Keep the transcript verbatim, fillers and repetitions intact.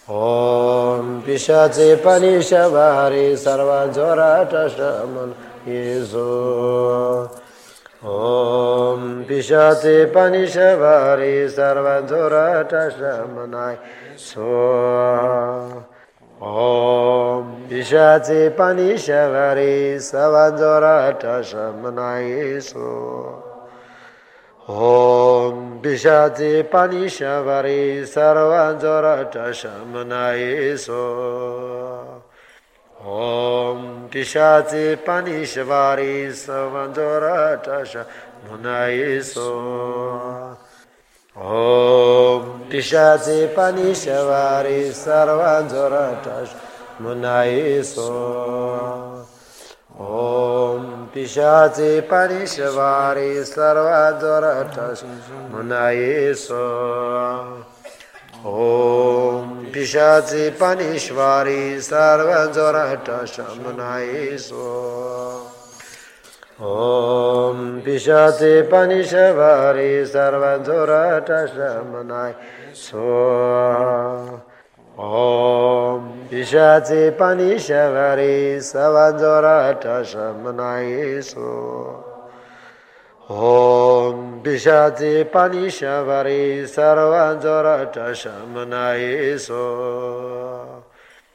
Om Pishaci Panishavari Sarva Jorata Shaman Yesu. Om Pishaci Panishavari Sarva Jorata Shamanai So. Om Pishaci Panishavari Sarva Jorata Shamanai So. Om Pishaci Panishavari Sarvanjorata Shamanai So. Om Pishaci Panishavari Sarvanjorata Shamanai So. Om Pishaci Panishavari Sarvanjorata Shamanai So. Om Pishaci Panishavari Sarvadorata Munayi So. Om Pishaci Panishvari Sarvadorata Munayi So. Om Pishaci Panishavari Sarvadorata Munayi So. Om Pishaci Panishavari Savanjorata Shamanai So. Om Pishaci Panishavari Sarvanjorata Shamanai So.